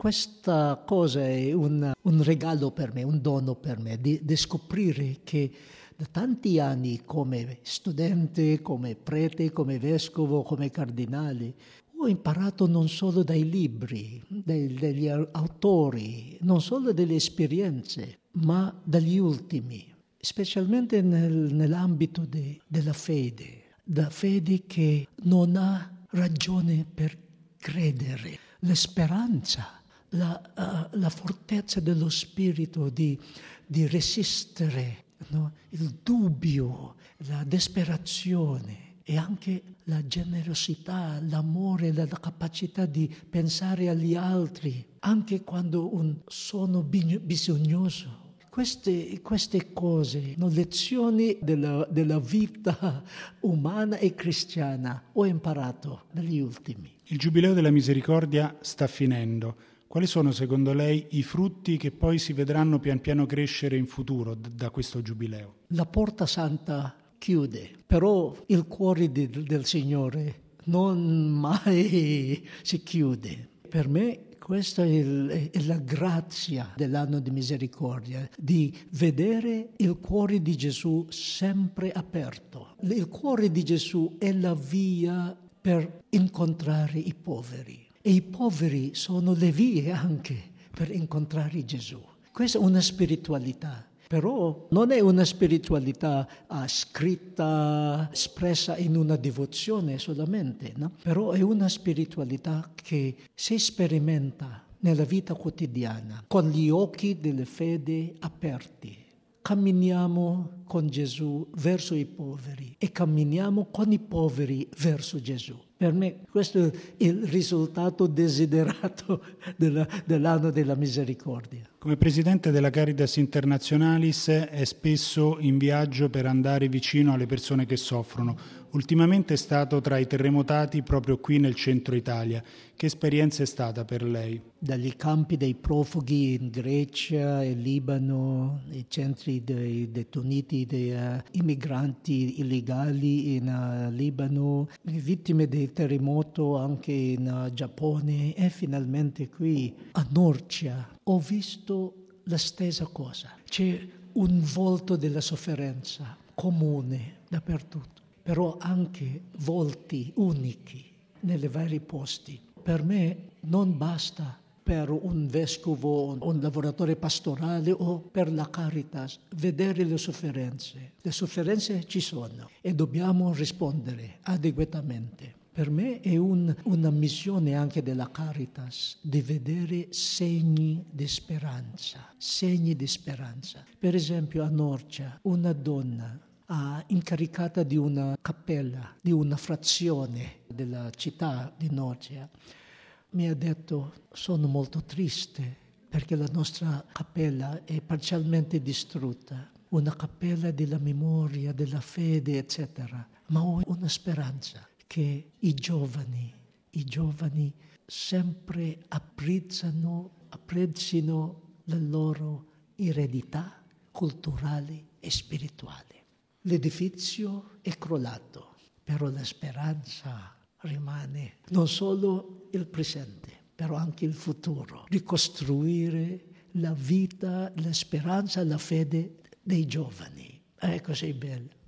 Questa cosa è un regalo per me, un dono per me, di scoprire che da tanti anni come studente, come prete, come vescovo, come cardinale, ho imparato non solo dai libri, dagli autori, non solo delle esperienze, ma dagli ultimi, specialmente nell'ambito della fede. La fede che non ha ragione per credere, la speranza, la fortezza dello spirito di resistere, no? Il dubbio, la disperazione e anche la generosità, l'amore, la capacità di pensare agli altri, anche quando sono bisognoso. Queste cose sono lezioni della vita umana e cristiana. Ho imparato dagli ultimi. Il Giubileo della Misericordia sta finendo. Quali sono secondo lei i frutti che poi si vedranno pian piano crescere in futuro da questo Giubileo? La porta santa chiude, però il cuore del Signore non mai si chiude. Per me questa è la grazia dell'anno di misericordia, di vedere il cuore di Gesù sempre aperto. Il cuore di Gesù è la via per incontrare i poveri e i poveri sono le vie anche per incontrare Gesù. Questa è una spiritualità. Però non è una spiritualità scritta, espressa in una devozione solamente, no? Però è una spiritualità che si sperimenta nella vita quotidiana, con gli occhi della fede aperti. Camminiamo con Gesù verso i poveri e camminiamo con i poveri verso Gesù. Per me questo è il risultato desiderato dell'anno della misericordia. Come presidente della Caritas Internationalis è spesso in viaggio per andare vicino alle persone che soffrono. Ultimamente è stato tra i terremotati proprio qui nel centro Italia. Che esperienza è stata per lei? Dagli campi dei profughi in Grecia e Libano, i centri dei detenuti, dei immigranti illegali in Libano, le vittime del terremoto anche in Giappone e finalmente qui a Norcia. Ho visto la stessa cosa. C'è un volto della sofferenza comune dappertutto, però anche volti unici nei vari posti. Per me non basta per un vescovo, un lavoratore pastorale o per la Caritas vedere le sofferenze. Le sofferenze ci sono e dobbiamo rispondere adeguatamente. Per me è una missione anche della Caritas di vedere segni di speranza. Per esempio a Norcia una donna incaricata di una cappella, di una frazione della città di Norcia, mi ha detto: sono molto triste perché la nostra cappella è parzialmente distrutta, una cappella della memoria, della fede, eccetera, ma ho una speranza che i giovani sempre apprezzino la loro eredità culturale e spirituale. L'edifizio è crollato, però la speranza rimane non solo il presente, però anche il futuro. Ricostruire la vita, la speranza, la fede dei giovani. Ecco, sei bello.